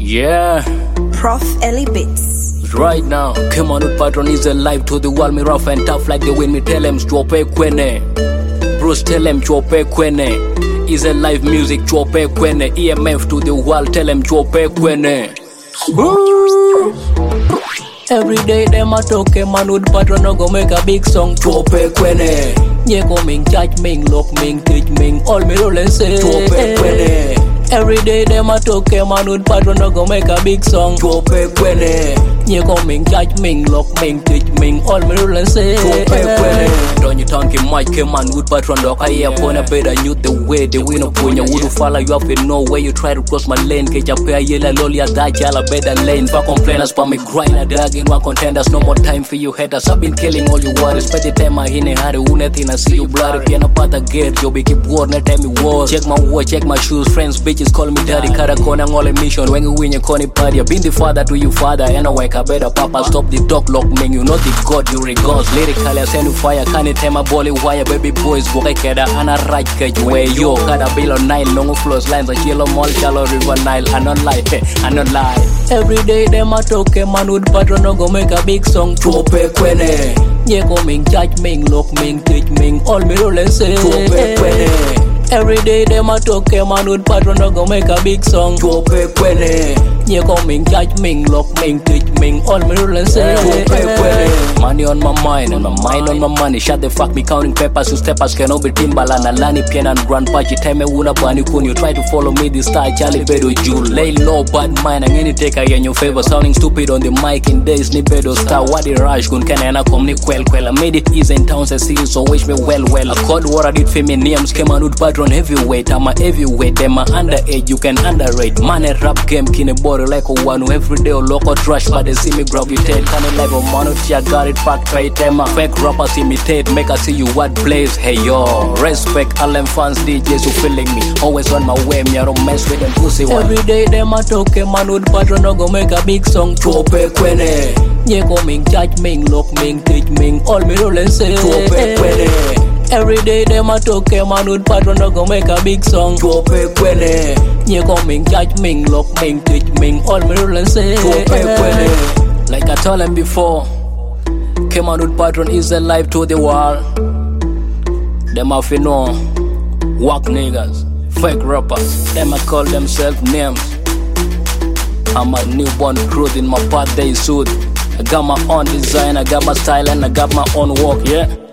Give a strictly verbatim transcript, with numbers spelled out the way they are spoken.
Yeah, Prof Ellie Beats. right now, Kemanut Patron is alive to the world. Me rough and tough like the wind. Me tell him chope kwene. Bruce tell him chope kwene. Is a live music chope kwene. E M F to the world, tell him chope kwene. Every day them a talk, Kemanut Patron no go make a big song. Chope kwene. Nye go ming charge ming lock ming teach ming all me roll and say chope kwene. Every day them a talk, Kemanut Patron no go make a big song. Chope kwene. Nye go ming charge ming lock ming teach ming all me roll and say chope kwene. Don't you talk him much, Kemanut Patron dog. I hear upon a better you the way the win up when you would follow you up in no way you try to cross my lane. Catch a pair yellow lolly a that yalla better lane. Fuck complainers for me grind a dog in one contenders. No more time for you haters. I've been killing all you worries. Spend the time I hit it hard. Who nothing I see you blood. If you're not part of get you be keep war. Not time me war. Check my watch, check my shoes. Friends, bitches call me daddy. Kada kona ngole mission. When you win your corny party. I've been the father to you father. And I wake up better papa. Stop the dog lock man. You know the god you regards. Lyrically I send you fire. Can't it tell my body wire. Baby boys go keda. And I right catch way yo. Kada bill on nine. Long flows lines. A yellow mall. Shallow river Nile. I not lie. I not lie. Every day them a talk. Kemanut Patron no go make a big song. Chope kwene. Nye go ming charge ming lock ming teach ming all me roll and say chope kwene. Every day them a talk, Kemanut Patron no go make a big song. Chope kwene. Nye go ming charge ming lock ming teach ming all me roll and say chope kwene. Money on my mind and my mind on my money. Shut the fuck me counting peppers. You steppers can be Timbaland and Lani Pien and Grandpa. You tell me una bani kun. You try to follow me this style Charlie Bedo Jule. Lay low bad mind and any take in your favor. Sounding stupid on the mic in days ni Bedo star. What the rush kun kenena kom ni kwel kwel. I made it easy in town say see so wish me well well. I called what I did for me names Kemanut Patron heavyweight. I'm a heavyweight. Them a underage you can underrate. Man a rap game kine body like a one who every day local trash but they see me gravitate. Can it like a monotone I got it fact right them. Fake rappers imitate make I see you what plays. Hey yo, respect all them fans D Js who feeling me. Always on my way me I don't mess with them pussy one. Every day them a talk Kemanut Patron no go make a big song. Chope kwene. Nye go ming charge ming lock ming teach ming all me roll and say chope kwene. Every day them a talk Kemanut Patron no go make a big song. Chope kwene. Nye go ming charge ming lock ming teach ming all me roll and say chope kwene. Like I told them before, Kemanut Patron is alive to the world. Them have you know, whack niggas, fake rappers. Them I call themselves names. I'm a newborn crude in my birthday suit. I got my own design, I got my style and I got my own work, yeah.